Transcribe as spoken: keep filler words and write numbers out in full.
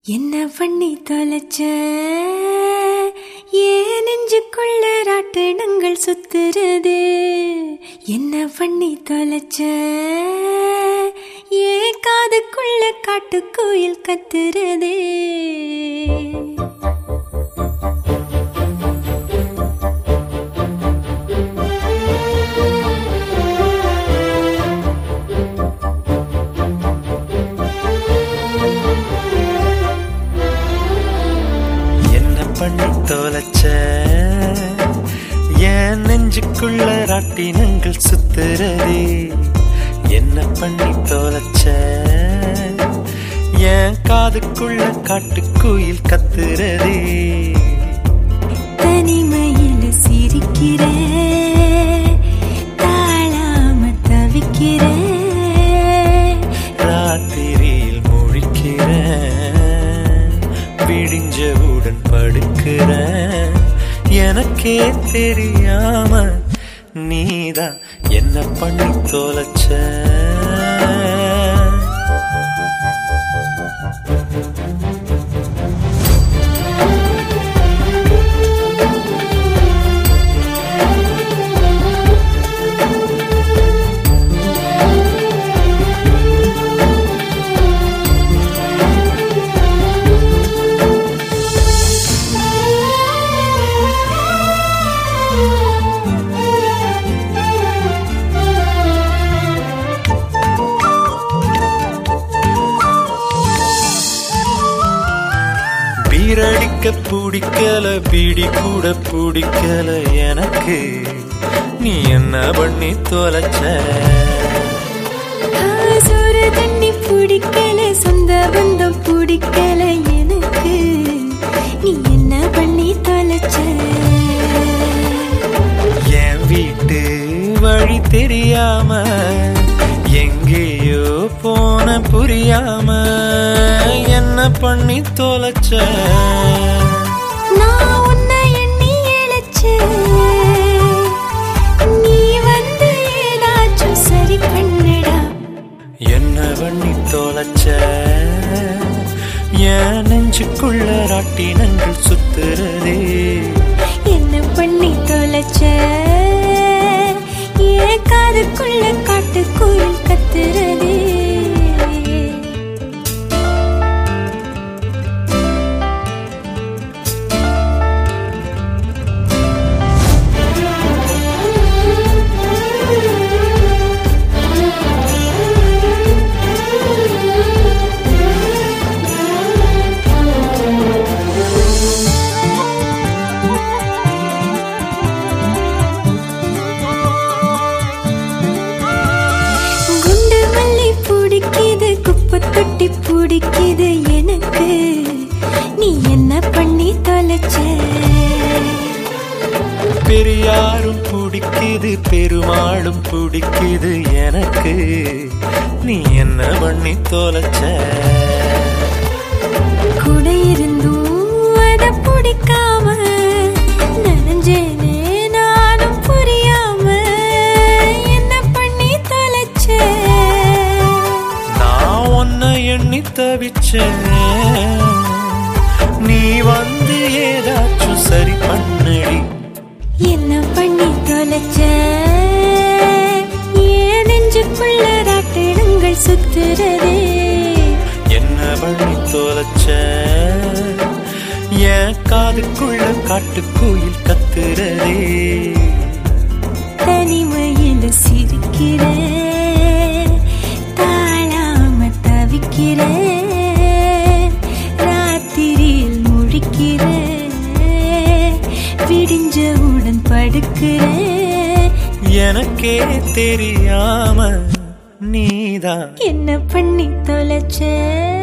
என்ன பண்ணி தொலைச்ச ஏன் நெஞ்சுக்குள்ள ராட்டினங்கள் சுத்துறது? என்ன பண்ணி தொலைச்ச ஏன் காதுக்குள்ள காட்டுக்குயில் கத்துறது? பண்ணி தொலைச்ச ஏன் நெஞ்சுக்குள்ள ராட்டினங்கள் சுத்துறதே? என்ன பண்ணி தொலைச்ச ஏன் காதுக்குள்ள காட்டுக்குயில் கத்துறதே? தனிமையில சிரிக்கிற தாழாம தவிக்கிற ராத்திரியில் முழிக்கிற விடிஞ்சவுடன் படுக்கிற எனக்கே தெரியாம நீதான் என்ன பண்ணி தொலைச்ச? பீரடிக்க பிடிக்கல, பீடி கூட பிடிக்கல எனக்கு, நீ என்ன பண்ணி தொலைச்ச? சோறு தண்ணி பிடிக்கல, சொந்த பந்தம் பிடிக்கல எனக்கு, நீ என்ன பண்ணி தொலைச்ச? என் வீட்டு வழி தெரியாம எங்கேயோ போன புரியாம என்ன பண்ணி தொலைச்ச? நான் உன்னை எண்ணி இழைச்ச, நீ வந்து ஏதாச்சும் சரி பண்ணடா. என்ன பண்ணி தொலைச்ச என் நெஞ்சுக்குள்ள ராட்டினங்கள் சுத்துறதே? என்ன பண்ணி தொலைச்ச ஏன் காதுக்குள்ள காட்டுக்குயில் கத்துறதே? தொட்டி பிடிக்குது எனக்கு, நீ என்ன பண்ணி தொலைச்ச? பெரியாரும் பிடிக்குது, பெருமாளும் பிடிக்குது எனக்கு, நீ என்ன பண்ணி தொலைச்ச? கூட இருந்தும் அத பிடிக்காம நனைஞ்சேனே நானும் புரியாம, என்ன பண்ணி தொலைச்ச? எண்ணி தவிச்ச, நீ வந்து ஏதாச்சும் சரி பண்ணடி. என்ன பண்ணி தொலைச்ச ஏன் நெஞ்சுக்குள்ள ராட்டினங்கள் சுத்துறதே? என்ன பண்ணி தொலைச்ச என் காதுக்குள்ள காட்டுக்குயில் கத்துறதே? தனிமையில சிரிக்கிற ராத்திரியில் முழிக்கிற விடிஞ்சவுடன் படுக்கிற எனக்கே தெரியாம நீதான் என்ன பண்ணி தொலைச்ச?